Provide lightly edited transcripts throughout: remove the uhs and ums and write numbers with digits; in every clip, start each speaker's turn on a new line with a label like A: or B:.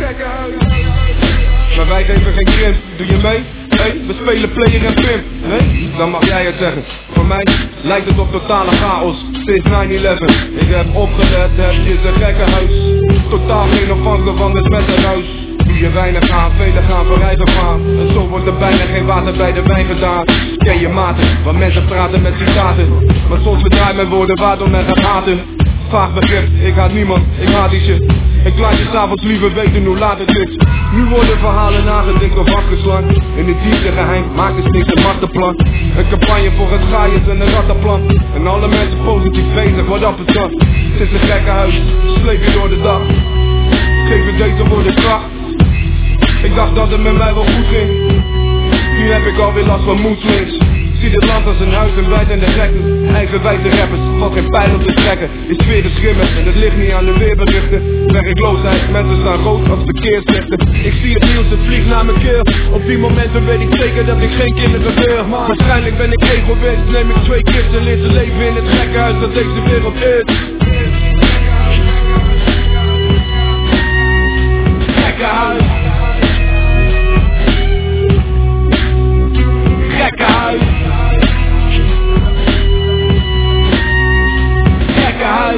A: Maar wij geven geen krimp, doe je mee? Hey, we spelen player en pimp. Nee, dan mag jij het zeggen. Voor mij lijkt het op totale chaos sinds 9/11. Ik heb opgelet, heb je zijn gekke huis. Totaal geen afhankelijk van het mettenhuis. Doe je weinig aan, velen gaan verrijden gaan. En zo wordt er bijna geen water bij de wijn gedaan. Ken je maten, waar mensen praten met citaten. Maar soms verdraai mijn woorden waardoor men gaat haten. Vaag begrip, ik haat niemand, ik haat die shit. Ik laat je s'avonds liever weten hoe laat het is. Nu worden verhalen nagedikt of afgeslankt. In het diepste geheim maakt het steeds een masterplan. Een campagne voor het gaaiers en een rattenplan. En alle mensen positief bezig, wat op het dak. Sinds een gekke huis, sleep je door de dag. Geef me deze woorden kracht. Ik dacht dat het met mij wel goed ging. Nu heb ik alweer last van moedswings. Zie dit land als een huis en wij zijn de gekken. Eigenwijze rappers, valt geen pijl op te trekken. Is sfeer de schimmer en het ligt niet aan de weerberichten. Werkloosheid, mensen staan rood als verkeerslichten. Ik zie het nieuws, het vliegt naar mijn keel. Op die momenten weet ik zeker dat ik geen kinderen wil. Maar waarschijnlijk ben ik egoïst, neem ik 2 kids en leer ze leven in het gekke huis dat deze wereld is. Gekke huis. Gekke huis. Gekke huis.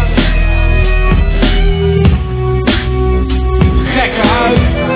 A: Gekke huis.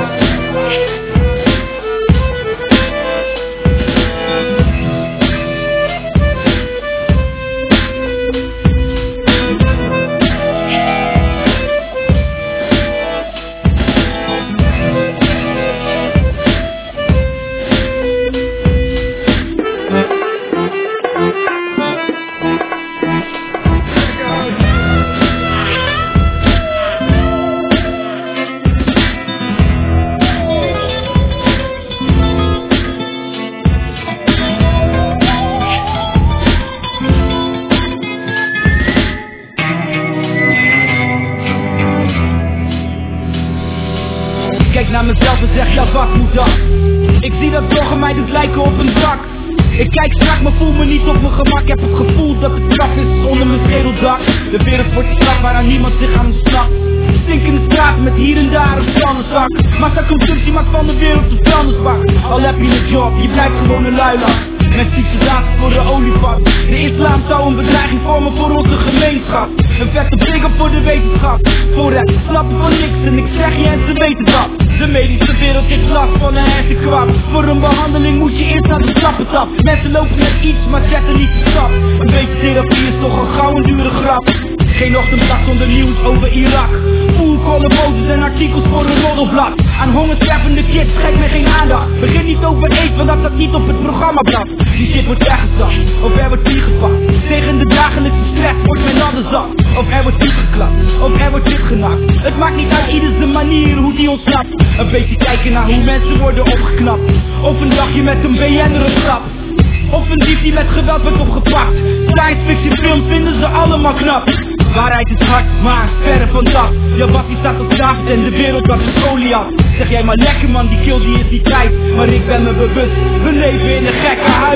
B: Kijk naar mezelf en zeg, ja wat moet dat? Ik zie dat zorgen mij dus lijken op een dak. Ik kijk strak, maar voel me niet op mijn gemak. Heb het gevoel dat het straf is onder mijn schedeldak. De wereld wordt straf waaraan niemand zich aan ontsnapt. Stinkende straat met hier en daar een vuilniszak. Massaconsumptie maakt van de wereld een vuilnisbak. Al heb je een job, je blijft gewoon een luilak. Met soldaten voor de olifant. De islam zou een bedreiging vormen voor onze gemeenschap. Een vette blik op voor de wetenschap. Voor het snappen van niks en ik zeg je en ze weten dat. De medische wereld heeft last van een hersenkwap. Voor een behandeling moet je eerst naar de trappentap. Mensen lopen met iets, maar zetten niet de stap. Een beetje therapie is toch een gauw een dure grap. Geen ochtendblad zonder nieuws over Irak. Voelkollen, foto's en artikels voor een roddelblad. Aan hongerstervende kids geeft mij geen aandacht. Begin niet over eten, want dat staat niet op het programmablad. Die shit wordt weggezakt, of er wordt gepakt. Tegen de dagelijkse stress wordt men alles zat. Of er wordt geklapt, of er wordt genakt. Het maakt niet uit ieder zijn manier hoe die ontsnapt. Een beetje kijken naar hoe mensen worden opgeknapt. Of een dagje met een BN'er een grap. Of een dief die met geweld wordt opgepakt. Science fiction films vinden ze allemaal knap. Waarheid is hard, maar verre van dat. Ja, wat die staat op tafel en de wereld dat is Goliath. Zeg jij maar lekker man, die kill die is niet tijd. Maar ik ben me bewust, we leven in een gekke huis.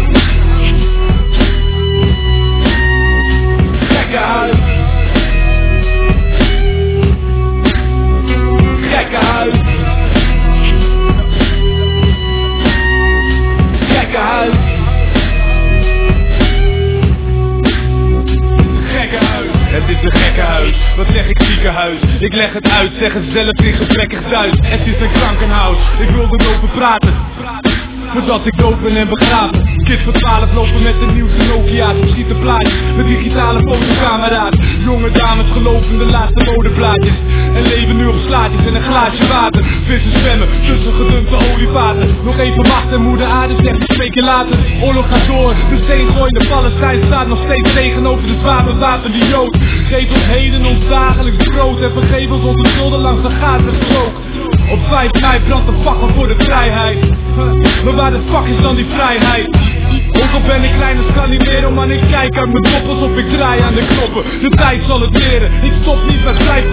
B: Gekke huis. Gekke huis. Gekke huis. Het is een gekke huis, wat zeg ik ziekenhuis? Ik leg het uit, zeg het zelf in gebrekkig Duits. Het is een krankenhuis, ik wil erover praten. Voordat ik dood ben en begraven. Kids van 12 lopen met de nieuwste Nokia's. Ik zie de plaatjes met digitale fotocamera's. Jonge dames geloven de laatste modeplaatjes. En leven nu op slaatjes en een glaasje water. Vissen zwemmen tussen gedumpte olievaten. Nog even wachten en moeder aarde zegt ik spreek je later. Oorlog gaat door, de steengooiende Palestijn staat nog steeds tegenover de zwavelwapende Jood. Geef ons heden ons dagelijks brood en vergeef ons onze schulden langs de Gazastrook. Op 5 mei brandt de fakkel voor de vrijheid. Maar waar de fuck is dan die vrijheid? Ook al ben ik klein als kan niet meer, man, ik kijk uit mijn doppels of ik draai aan de knoppen. De tijd zal het leren, ik stop niet, maar blijf